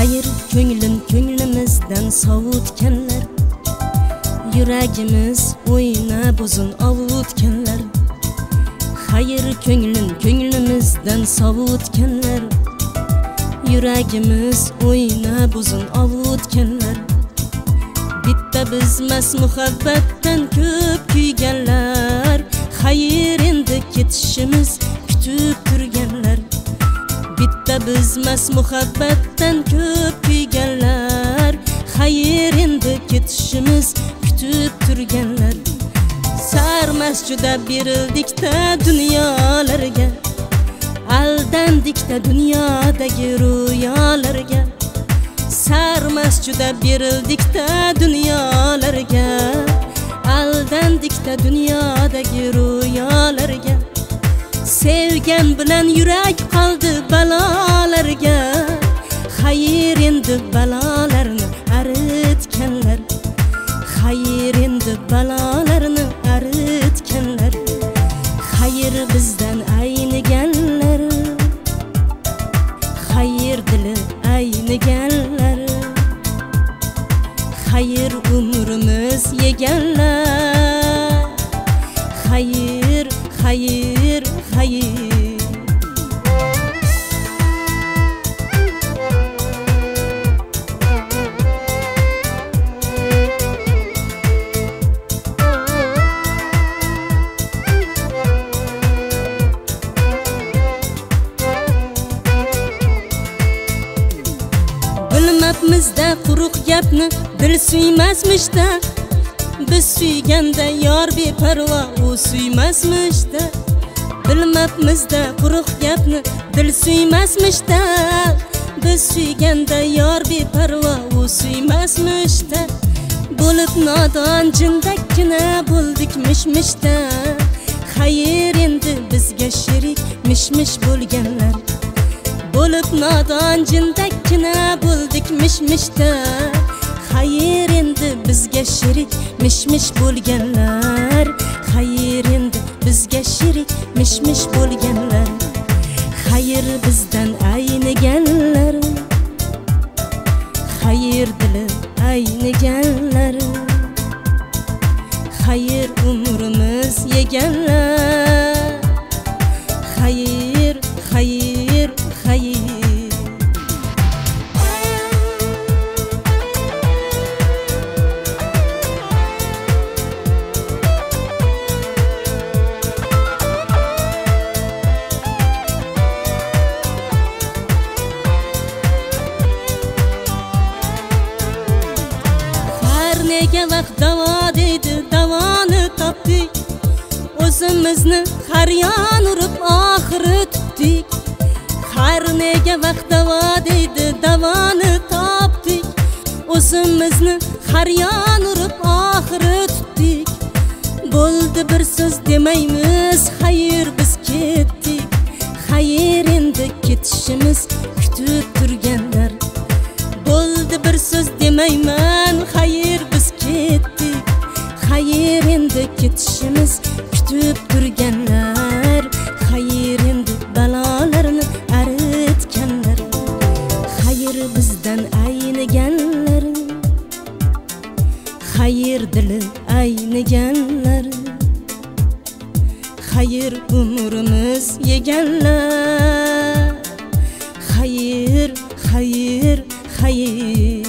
Hayır ko'nglimizdan sovutganlar, yuragimiz o'ynab uzun ovutganlar. Hayır ko'nglimizdan sovutganlar, yuragimiz o'ynab uzun ovutganlar. Bitta bizmas muhabbatdan ko'p kuyganlar. Hayır endi ketishimiz kutib turganlar. Bitta bizmas muhabbatdan ko'p kuyganlar. Hayır endi ketishimiz kutib turganlar. Sarmas juda berildikda dunyolarga, aldandikda dunyodagi ro'yolarga. Sarmas juda berildikda dunyolarga, aldandikda dunyodagi ro'yolarga. Sevgan bilan yurak qoldi balolarga. Hayır endi balolarni aritganlar. Hayır endi balolarni aritganlar. Hayır bizdan ayniganlar, hayır dili ayniganlar. Hayır umrimiz yeganlar. Hayır, hayır, hayır. Bilmabmizda quruq gapni dil suymasmishda. Biz suyganda yor beparvo u suymasmishda. Bilmabmizda quruq gapni dil suymasmishda. Biz suyganda yor beparvo u suymasmishda. Bo'lib nodon jindakkina bo'ldik mishmishda. Hayır endi bizga sherik mishmish bo'lganlar. Bo'lib nodon jindakkina bo'ldik mishmishda. Hayır endi bizga sherik mishmish bo'lganlar. Hayır endi bizga sherik mishmish bo'lganlar. Hayır bizdan ayniganlar, hayır dili ayniganlar. Hayır umrimiz yeganlar. Hayır, hayır, hayır. Nega vaqt davo deydi, davoni topdik. O'zimizni har yon urib oxiri tutdik. Har nega vaqt davo deydi, davoni topdik. O'zimizni har yon urib oxiri tutdik. Bo'ldi bir so'z demaymiz, hayır biz ketdik. Hayır endi ketishimiz kutib turganlar. Bo'ldi bir so'z demayman, hayır biz ketdik. Hayır endi ketishimiz kutib turganlar. Hayır endi balolarni aritganlar. Hayır bizdan ayniganlar, hayır dili ayniganlar. Hayır umrimiz yeganlar. Hayır, hayır, hayır.